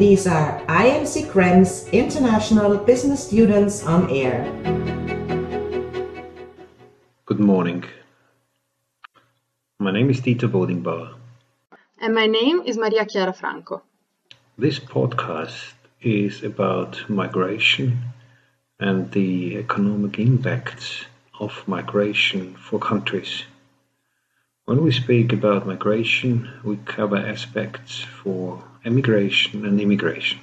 these are IMC Krems International Business Students on Air. Good morning. My name is Dieter Bodingbauer. And my name is Maria Chiara Franco. This podcast is about migration and the economic impacts of migration for countries. When we speak about migration, we cover aspects for emigration and immigration.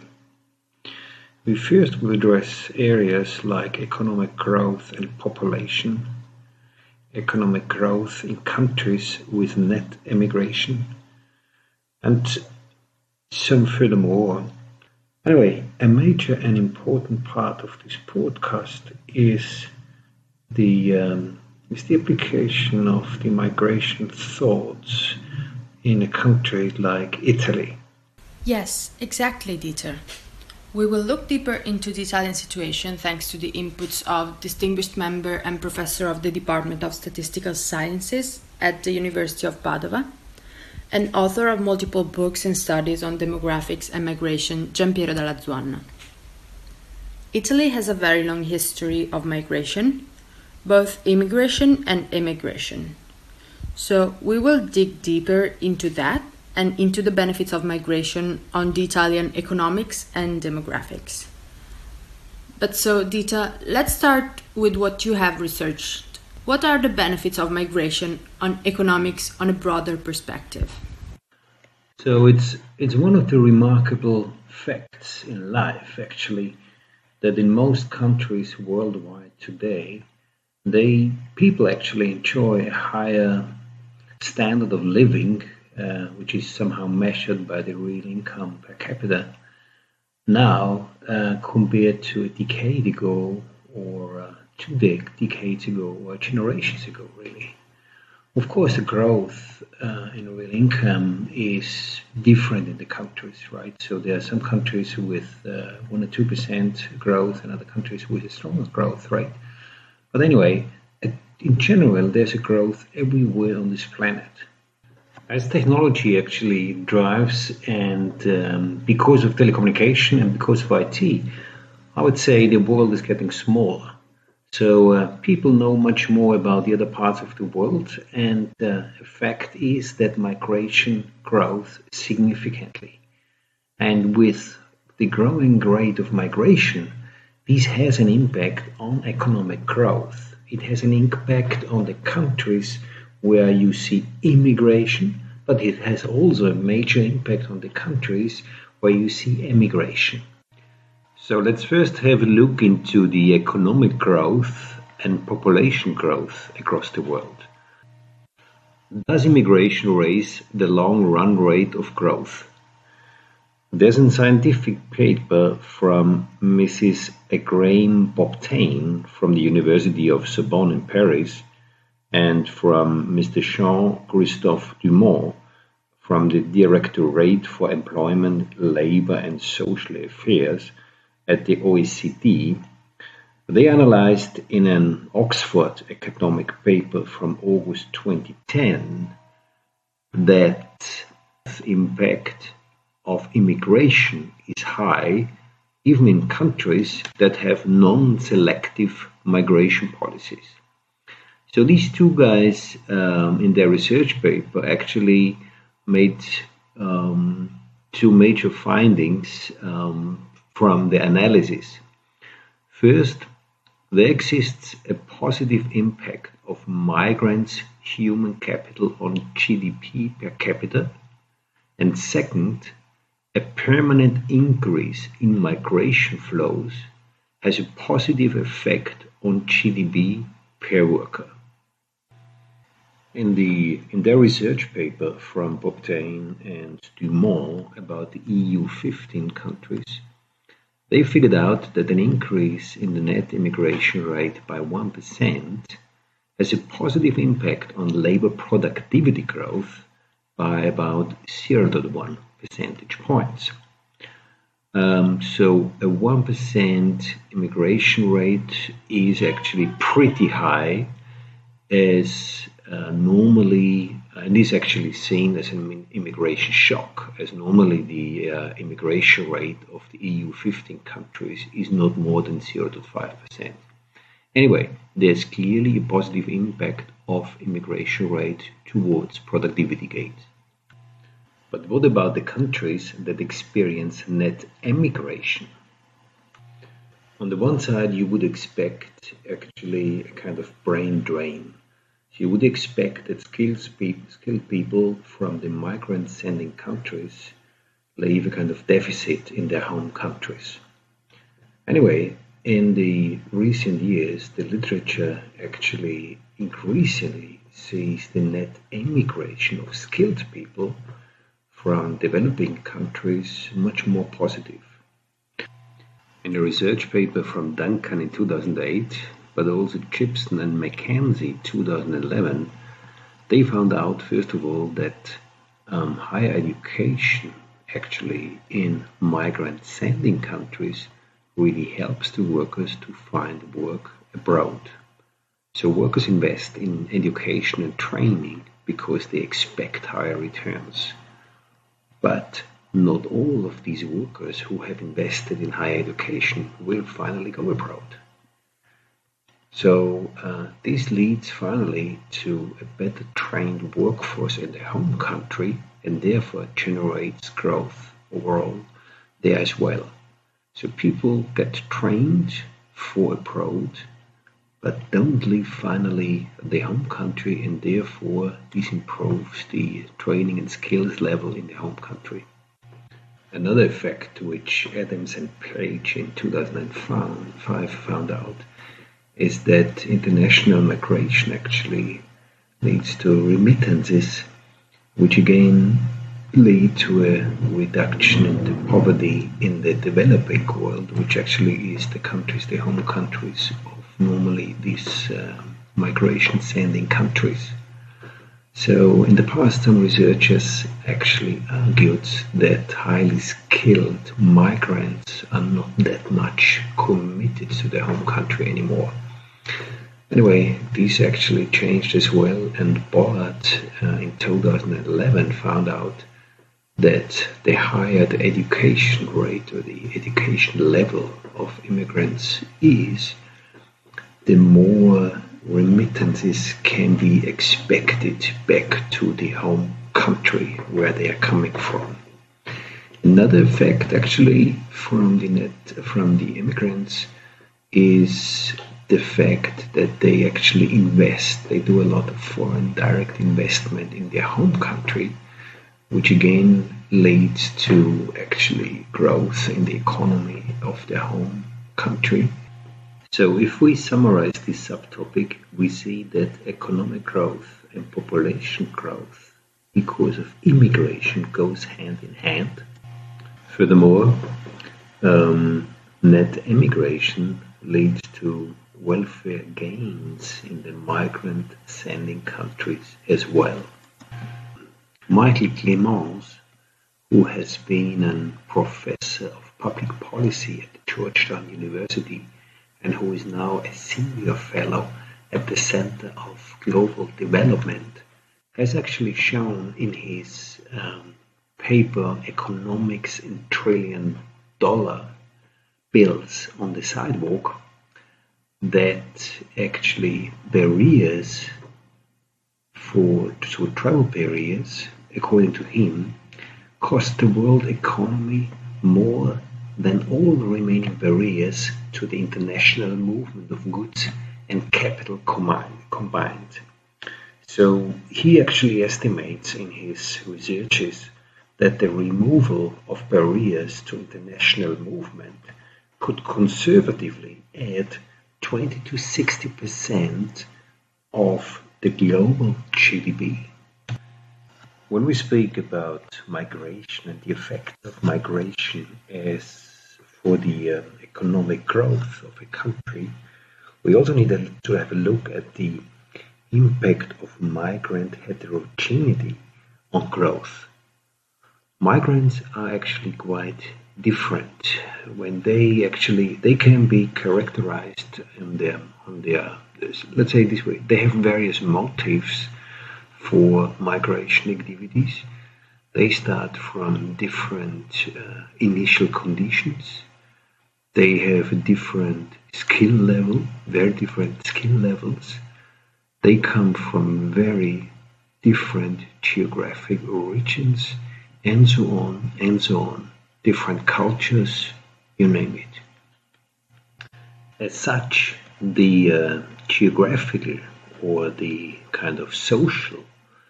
We first will address areas like economic growth and population, economic growth in countries with net emigration, and some furthermore. Anyway, a major and important part of this podcast is the application of the migration thoughts in a country like Italy. Yes, exactly, Dieter. We will look deeper into the Italian situation thanks to the inputs of distinguished member and professor of the Department of Statistical Sciences at the University of Padova, and author of multiple books and studies on demographics and migration, Giampiero Dalla Zuanna. Italy has a very long history of migration, both immigration and emigration. So we will dig deeper into that and into the benefits of migration on the Italian economics and demographics. But so, Dita, let's start with what you have researched. What are the benefits of migration on economics on a broader perspective? So it's one of the remarkable facts in life, actually, that in most countries worldwide today, people actually enjoy a higher standard of living, which is somehow measured by the real income per capita now, compared to a decade ago or 2 decades ago or generations ago, really. Of course, the growth in real income is different in the countries, right? So there are some countries with 1 or 2% growth and other countries with a stronger growth, right? But anyway, in general, there's a growth everywhere on this planet. As technology actually drives, and because of telecommunication and because of IT, I would say the world is getting smaller. So people know much more about the other parts of the world, and the fact is that migration grows significantly. And with the growing rate of migration, this has an impact on economic growth. It has an impact on the countries where you see immigration, but it has also a major impact on the countries where you see emigration. So let's first have a look into the economic growth and population growth across the world. Does immigration raise the long-run rate of growth? There's a scientific paper from Mrs. Agrame-Bobtain from the University of Sorbonne in Paris and from Mr. Jean-Christophe Dumont from the Directorate for Employment, Labour and Social Affairs at the OECD. They analyzed in an Oxford academic paper from August 2010 that the impact of immigration is high even in countries that have non-selective migration policies. So these two guys in their research paper actually made two major findings from the analysis. First, there exists a positive impact of migrants' human capital on GDP per capita, and second, a permanent increase in migration flows has a positive effect on GDP per worker. In their research paper from Bobtain and Dumont about the EU 15 countries, they figured out that an increase in the net immigration rate by 1% has a positive impact on labor productivity growth by about 0.1 percentage points. So a 1% immigration rate is actually pretty high, as normally and is actually seen as an immigration shock, as normally the immigration rate of the EU 15 countries is not more than 0.5%. Anyway, there's clearly a positive impact of immigration rate towards productivity gains. But what about the countries that experience net emigration? On the one side, you would expect actually a kind of brain drain. So you would expect that skilled people from the migrant sending countries leave a kind of deficit in their home countries. Anyway, in the recent years, the literature actually increasingly sees the net emigration of skilled people from developing countries much more positive. In a research paper from Duncan in 2008, but also Gibson and McKenzie 2011, they found out, first of all, that higher education actually in migrant sending countries really helps the workers to find work abroad. So workers invest in education and training because they expect higher returns. But not all of these workers who have invested in higher education will finally go abroad. So this leads finally to a better trained workforce in their home country and therefore generates growth overall there as well. So people get trained for abroad but don't leave finally their home country, and therefore this improves the training and skills level in the home country. Another effect which Adams and Page in 2005 found out is that international migration actually leads to remittances, which again lead to a reduction in the poverty in the developing world, which actually is the countries, the home countries of normally these migration sending countries. So in the past, some researchers actually argued that highly skilled migrants are not that much committed to their home country anymore. Anyway, this actually changed as well, and Bollard in 2011 found out that the higher the education rate or the education level of immigrants is, the more remittances can be expected back to the home country where they are coming from. Another effect actually from the immigrants is the fact that they actually invest. They do a lot of foreign direct investment in their home country, which again leads to actually growth in the economy of their home country. So if we summarize this subtopic, we see that economic growth and population growth because of immigration goes hand in hand. Furthermore, net emigration leads to welfare gains in the migrant sending countries as well. Michael Clemens, who has been a professor of public policy at Georgetown University and who is now a senior fellow at the Center of Global Development, has actually shown in his paper Economics in $1 trillion bills on the sidewalk that actually barriers to travel barriers, according to him, cost the world economy more than all the remaining barriers to the international movement of goods and capital combined. So he actually estimates in his researches that the removal of barriers to international movement could conservatively add 20 to 60% of the global GDP. When we speak about migration and the effect of migration as for the economic growth of a country, we also need to have a look at the impact of migrant heterogeneity on growth. Migrants are actually quite different when they can be characterized on their let's say this way, they have various motives for migration activities. They start from different initial conditions. They have a different skill level, very different skill levels. They come from very different geographic origins, and so on, and so on. Different cultures, you name it. As such, the geographical or the kind of social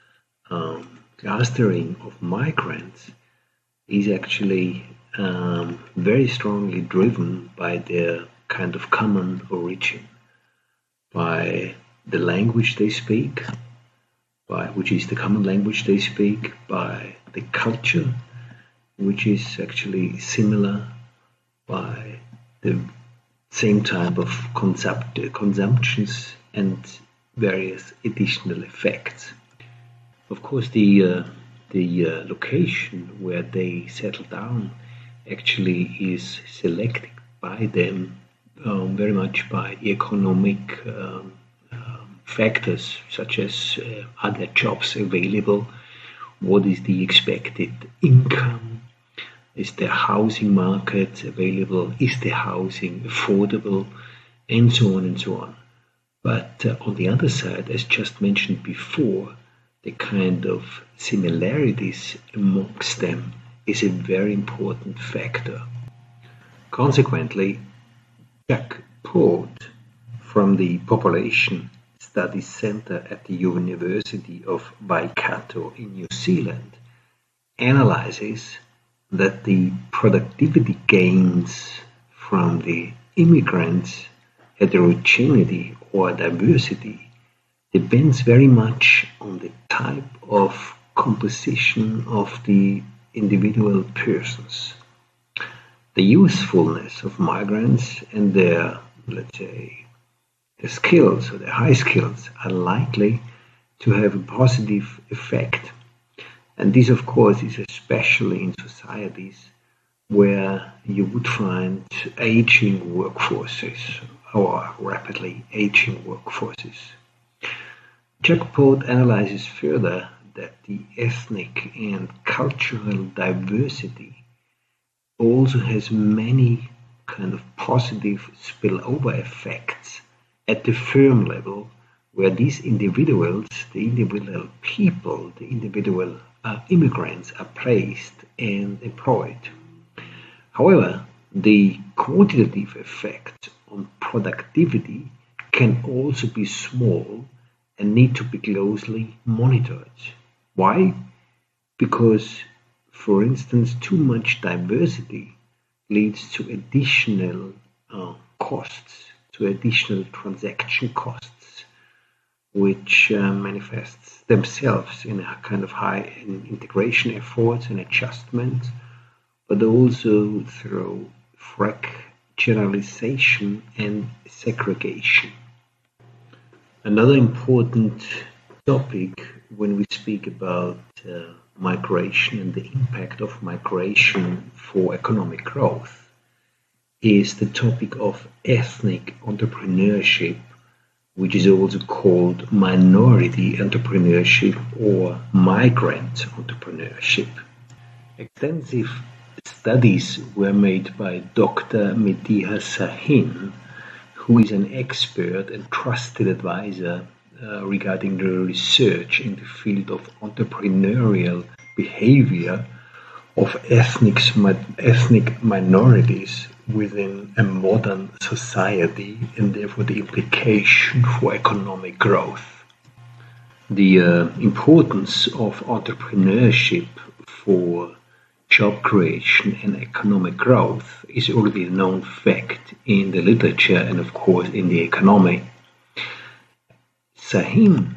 clustering of migrants is actually very strongly driven by their kind of common origin, by the language they speak, which is the common language they speak, by the culture, which is actually similar, by the same type of consumptions and various additional effects. Of course, the location where they settle down actually is selected by them very much by economic factors, such as are there jobs available, what is the expected income, is there housing market available, is the housing affordable, and so on and so on. But on the other side, as just mentioned before, the kind of similarities amongst them is a very important factor. Consequently, Jack Port from the Population Studies Centre at the University of Waikato in New Zealand analyzes that the productivity gains from the immigrants' heterogeneity or diversity depends very much on the type of composition of the individual persons. The usefulness of migrants and their, let's say, their skills or their high skills are likely to have a positive effect. And this, of course, is especially in societies where you would find aging workforces or rapidly aging workforces. Jack Port analyzes further that the ethnic and cultural diversity also has many kind of positive spillover effects at the firm level, where these individuals, the individual people, the individual immigrants are placed and employed. However, the quantitative effect on productivity can also be small and need to be closely monitored. Why? Because, for instance, too much diversity leads to additional costs, to additional transaction costs, which manifests themselves in a kind of high integration efforts and adjustment, but also through fractionalization and segregation. Another important topic when we speak about migration and the impact of migration for economic growth is the topic of ethnic entrepreneurship, which is also called minority entrepreneurship or migrant entrepreneurship. Extensive studies were made by Dr. Mediha Sahin, who is an expert and trusted advisor regarding the research in the field of entrepreneurial behavior of ethnic minorities within a modern society, and therefore the implication for economic growth. The importance of entrepreneurship for job creation and economic growth is already a known fact in the literature and, of course, in the economy. Sahin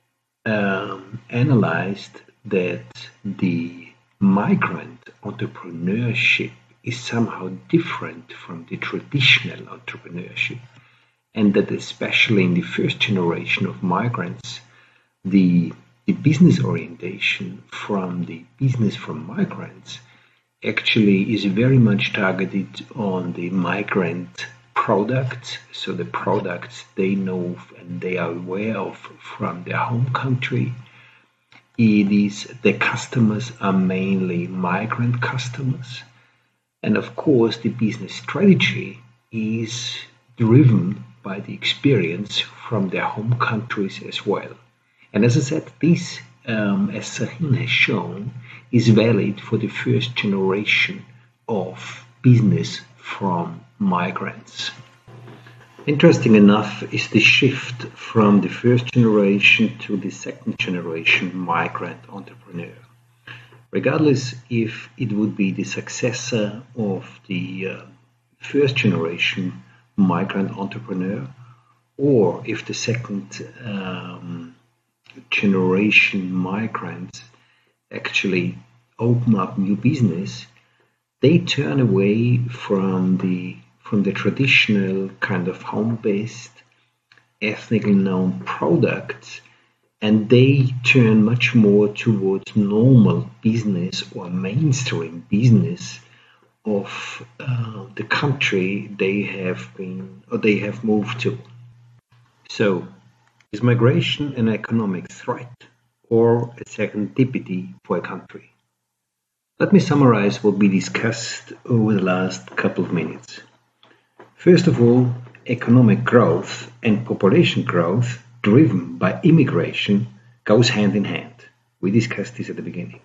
analyzed that the migrant entrepreneurship is somehow different from the traditional entrepreneurship, and that especially in the first generation of migrants, the business orientation from the business from migrants actually is very much targeted on the migrant products, so the products they know and they are aware of from their home country, It is the customers are mainly migrant customers, and of course the business strategy is driven by the experience from their home countries as well. And as I said, this, as Sahin has shown, is valid for the first generation of business from migrants. Interesting enough is the shift from the first generation to the second generation migrant entrepreneur. Regardless if it would be the successor of the first generation migrant entrepreneur, or if the second generation migrants actually open up new business, they turn away from the traditional kind of home-based, ethnically known products, and they turn much more towards normal business or mainstream business of the country they have moved to. So, is migration an economic threat or a serendipity for a country? Let me summarize what we discussed over the last couple of minutes. First of all, economic growth and population growth driven by immigration goes hand in hand. We discussed this at the beginning.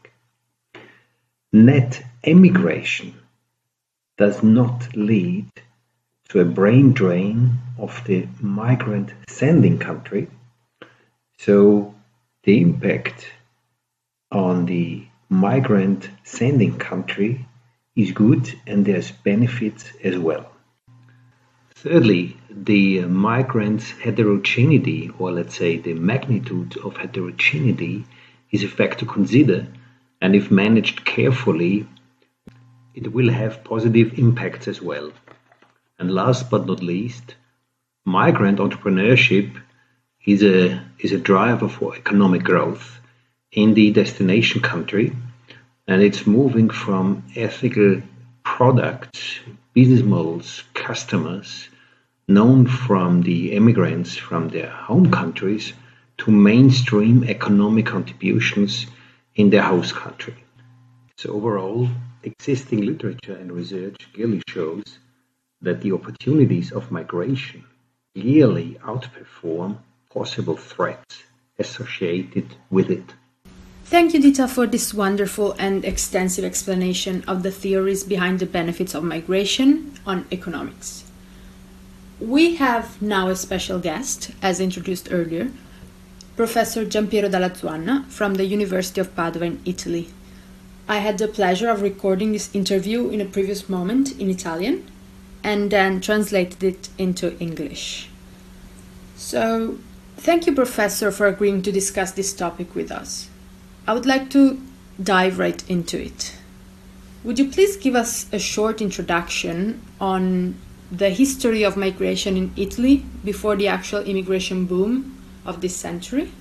Net emigration does not lead to a brain drain of the migrant sending country, so the impact on the migrant sending country is good and there's benefits as well. Thirdly, the migrants' heterogeneity, or let's say the magnitude of heterogeneity, is a fact to consider, and if managed carefully, it will have positive impacts as well. And last but not least, migrant entrepreneurship is a driver for economic growth in the destination country, and it's moving from ethical products, business models, customers known from the immigrants from their home countries to mainstream economic contributions in their host country. So overall, existing literature and research clearly shows that the opportunities of migration clearly outperform possible threats associated with it. Thank you, Dieter, for this wonderful and extensive explanation of the theories behind the benefits of migration on economics. We have now a special guest, as introduced earlier, Professor Giampiero Dalla Zuanna from the University of Padua in Italy. I had the pleasure of recording this interview in a previous moment in Italian and then translated it into English. So, thank you, Professor, for agreeing to discuss this topic with us. I would like to dive right into it. Would you please give us a short introduction on the history of migration in Italy before the actual immigration boom of this century?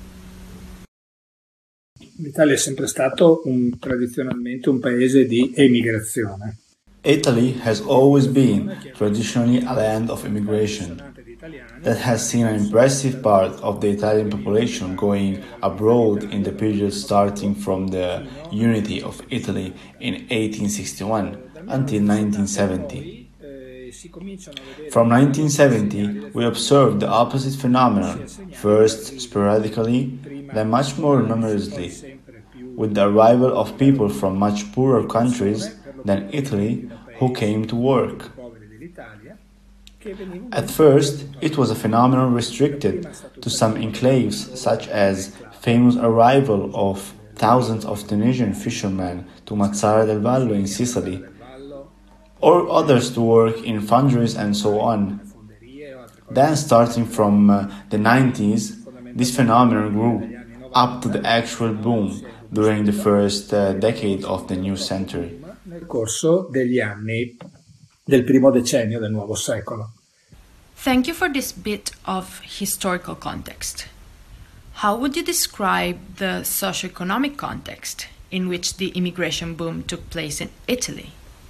L'Italia è sempre stato tradizionalmente un paese di emigrazione. Italy has always been traditionally a land of immigration that has seen an impressive part of the Italian population going abroad in the period starting from the unity of Italy in 1861 until 1970. From 1970, we observed the opposite phenomenon, first sporadically, then much more numerously, with the arrival of people from much poorer countries than Italy who came to work. At first, it was a phenomenon restricted to some enclaves, such as famous arrival of thousands of Tunisian fishermen to Mazara del Vallo in Sicily, or others to work in foundries and so on. Then, starting from the 90s, this phenomenon grew up to the actual boom during the first decade of the new century. Nel corso degli anni del primo decennio del nuovo secolo. Thank you for this bit of historical context. How would you describe the socio-economic context in which the immigration boom took place in Italy?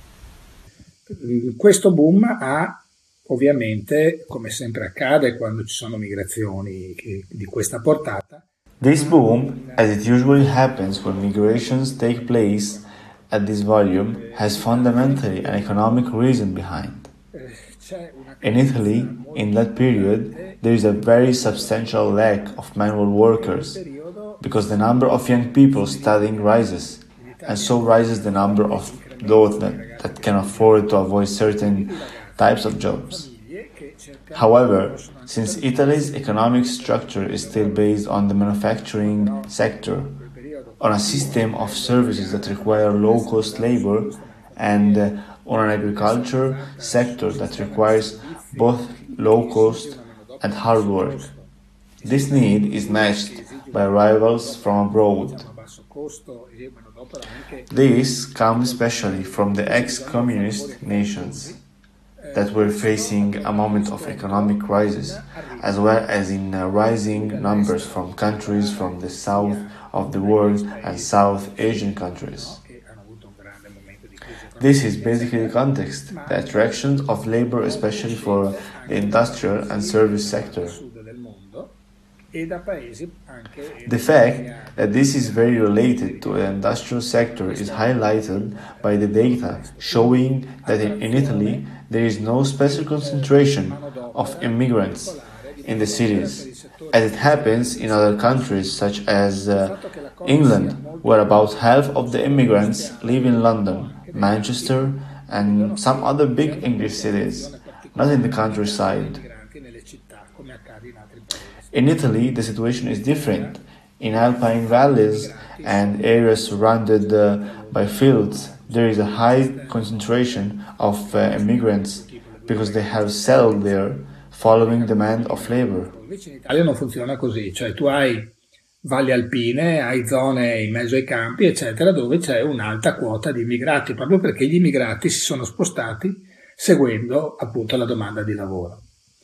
Questo boom ha ovviamente, come sempre accade quando ci sono migrazioni di questa portata, This boom, as it usually happens when migrations take place at this volume, has fundamentally an economic reason behind. In Italy, in that period, there is a very substantial lack of manual workers because the number of young people studying rises, and so rises the number of those that can afford to avoid certain types of jobs. However, since Italy's economic structure is still based on the manufacturing sector, on a system of services that require low-cost labor, and on an agriculture sector that requires both low-cost and hard work, this need is matched by arrivals from abroad. This comes especially from the ex-communist nations that were facing a moment of economic crisis, as well as in rising numbers from countries from the south of the world and South Asian countries. This is basically the context, the attraction of labor, especially for the industrial and service sector. The fact that this is very related to the industrial sector is highlighted by the data showing that in Italy there is no special concentration of immigrants in the cities, as it happens in other countries such as England, where about half of the immigrants live in London, Manchester, and some other big English cities, not in the countryside. In Italy, the situation is different. In alpine valleys and areas surrounded by fields, there is a high concentration of immigrants because they have settled there following demand of labor. Invece in Italia non funziona così, cioè tu hai valli alpine, hai zone in mezzo ai campi, eccetera, dove c'è un'alta quota di immigrati, proprio perché gli immigrati si sono spostati seguendo appunto la domanda di lavoro.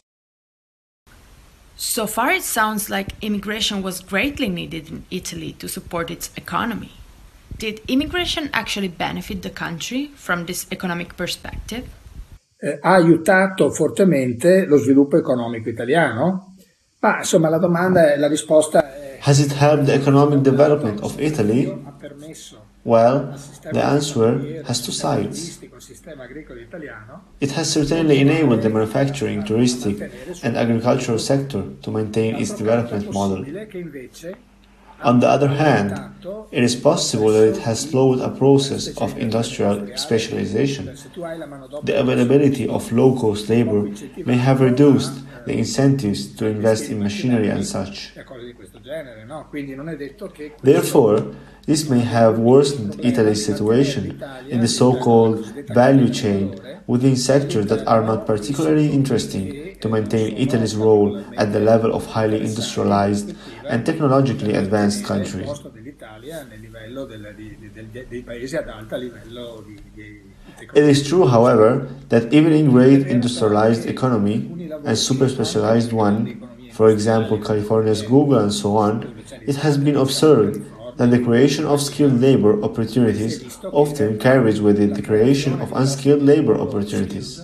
So far, it sounds like immigration was greatly needed in Italy to support its economy. Did immigration actually benefit the country from this economic perspective? Ha aiutato fortemente lo sviluppo economico italiano? Ma insomma la risposta è... Has it helped the economic development of Italy? Ha permesso Well, the answer has two sides. It has certainly enabled the manufacturing, touristic, and agricultural sector to maintain its development model. On the other hand, it is possible that it has slowed a process of industrial specialization. The availability of low-cost labor may have reduced the incentives to invest in machinery and such. Therefore, this may have worsened Italy's situation in the so-called value chain within sectors that are not particularly interesting to maintain Italy's role at the level of highly industrialized and technologically advanced countries. It is true, however, that even in great industrialized economy and super specialized one, for example California's Google and so on, it has been observed that the creation of skilled labor opportunities often carries with it the creation of unskilled labor opportunities.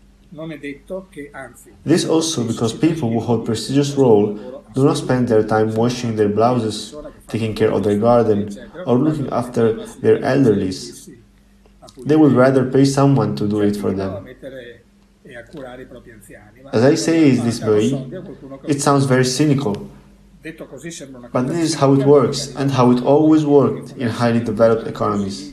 This also because people who hold prestigious roles do not spend their time washing their blouses, taking care of their garden, or looking after their elderlies. They would rather pay someone to do it for them. As I say it this way, it sounds very cynical, but this is how it works and how it always worked in highly developed economies.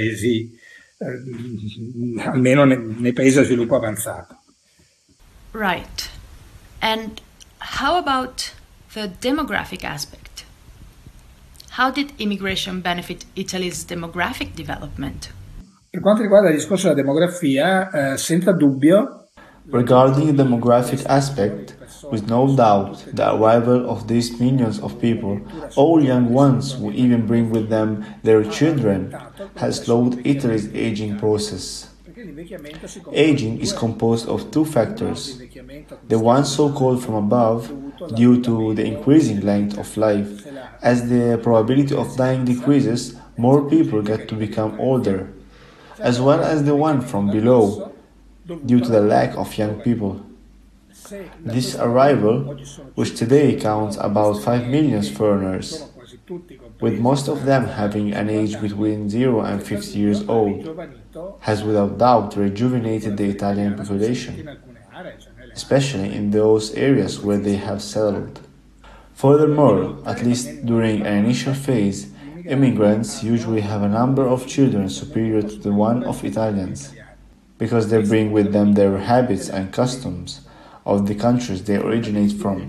Almeno nei paesi a sviluppo avanzato. Right. And how about the demographic aspect? How did immigration benefit Italy's demographic development? Per quanto riguarda il discorso della demografia, senza dubbio. Regarding the demographic aspect, with no doubt, the arrival of these millions of people, all young ones who even bring with them their children, has slowed Italy's aging process. Aging is composed of two factors. The one so-called from above, due to the increasing length of life. As the probability of dying decreases, more people get to become older, as well as the one from below, due to the lack of young people. This arrival, which today counts about 5 million foreigners, with most of them having an age between 0 and 50 years old, has without doubt rejuvenated the Italian population, especially in those areas where they have settled. Furthermore, at least during an initial phase, immigrants usually have a number of children superior to the one of Italians, because they bring with them their habits and customs of the countries they originate from.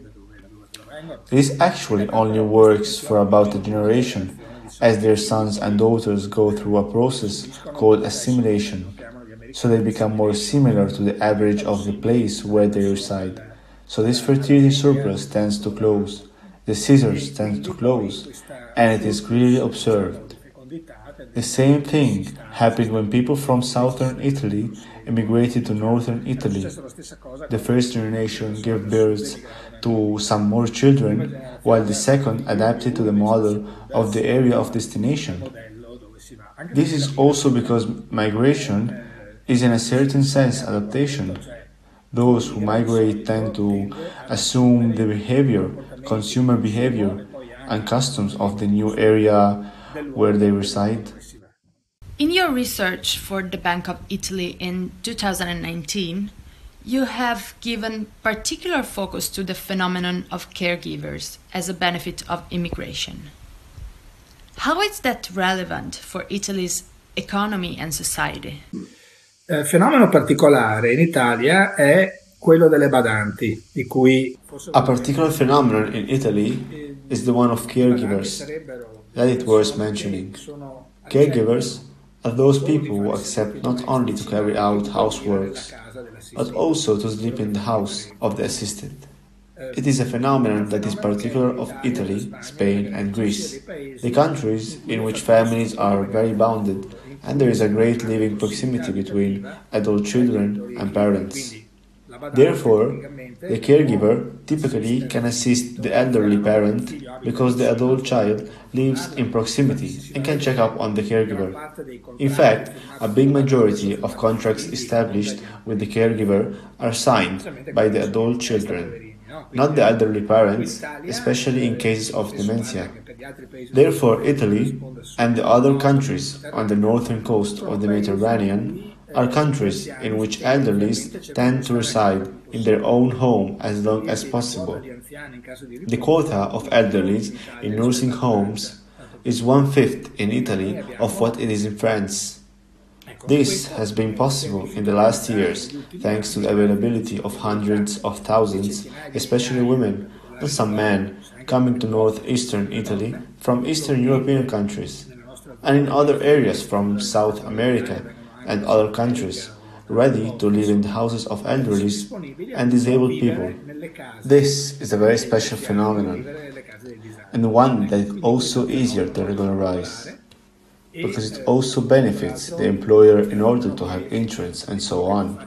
This actually only works for about a generation, as their sons and daughters go through a process called assimilation, so they become more similar to the average of the place where they reside. So this fertility surplus tends to close, the scissors tend to close, and it is clearly observed. The same thing happened when people from southern Italy immigrated to northern Italy. The first generation gave birth to some more children, while the second adapted to the model of the area of destination. This is also because migration is in a certain sense adaptation. Those who migrate tend to assume the behavior, consumer behavior, and customs of the new area where they reside. In your research for the Bank of Italy in 2019, you have given particular focus to the phenomenon of caregivers as a benefit of immigration. How is that relevant for Italy's economy and society? Fenomeno particolare in Italia è quello delle badanti, di cui A particular phenomenon in Italy is the one of caregivers, that it worth mentioning. Caregivers are those people who accept not only to carry out houseworks, but also to sleep in the house of the assisted. It is a phenomenon that is particular of Italy, Spain, and Greece, the countries in which families are very bounded and there is a great living proximity between adult children and parents. Therefore, the caregiver typically can assist the elderly parent because the adult child lives in proximity and can check up on the caregiver. In fact, a big majority of contracts established with the caregiver are signed by the adult children, not the elderly parents, especially in cases of dementia. Therefore, Italy and the other countries on the northern coast of the Mediterranean are countries in which elderlies tend to reside in their own home as long as possible. The quota of elderlies in nursing homes is 1/5 in Italy of what it is in France. This has been possible in the last years thanks to the availability of hundreds of thousands, especially women and some men, coming to northeastern Italy from Eastern European countries, and in other areas from South America and other countries, ready to live in the houses of elderly and disabled people. This is a very special phenomenon, and one that is also easier to regularize, because it also benefits the employer in order to have insurance and so on.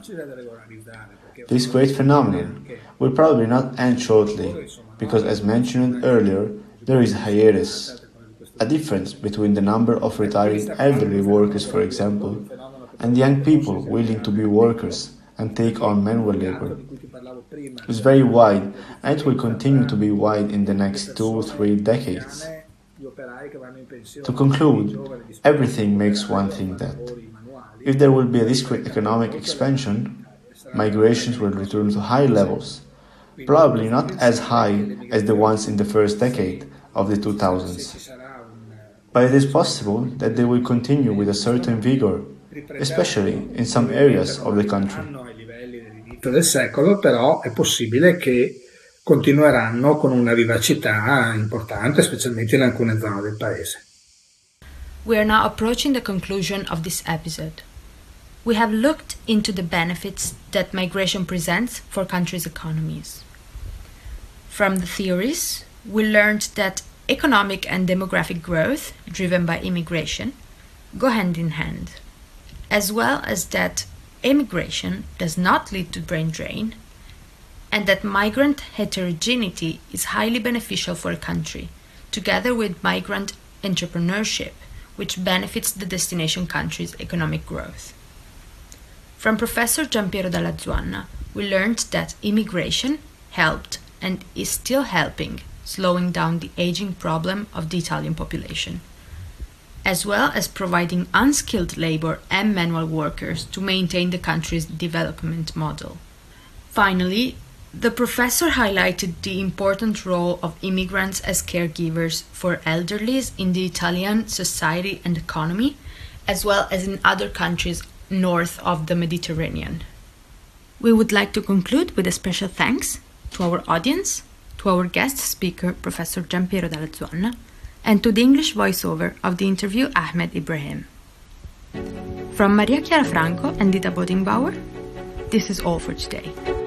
This great phenomenon will probably not end shortly, because as mentioned earlier, there is a hiatus, a difference between the number of retiring elderly workers, for example, and young people willing to be workers and take on manual labor. It's very wide, and it will continue to be wide in the next 2 or 3 decades. To conclude, everything makes one think that if there will be a discrete economic expansion, migrations will return to high levels, probably not as high as the ones in the first decade of the 2000s. But it is possible that they will continue with a certain vigor, especially in some areas of the country. Del secolo, però è possibile che continueranno con una vivacità importante, specialmente in alcune zone del paese. We are now approaching the conclusion of this episode. We have looked into the benefits that migration presents for countries' economies. From the theories, we learned that economic and demographic growth, driven by immigration, go hand in hand, as well as that immigration does not lead to brain drain, and that migrant heterogeneity is highly beneficial for a country, together with migrant entrepreneurship, which benefits the destination country's economic growth. From Professor Giampiero Dalla Zuanna, we learned that immigration helped and is still helping slowing down the aging problem of the Italian population, as well as providing unskilled labor and manual workers to maintain the country's development model. Finally, the professor highlighted the important role of immigrants as caregivers for elderlies in the Italian society and economy, as well as in other countries north of the Mediterranean. We would like to conclude with a special thanks to our audience, to our guest speaker, Professor Giampiero Dalla Zuanna, and to the English voiceover of the interview, Ahmed Ibrahim. From Maria Chiara Franco and Dita Bodingbauer, this is all for today.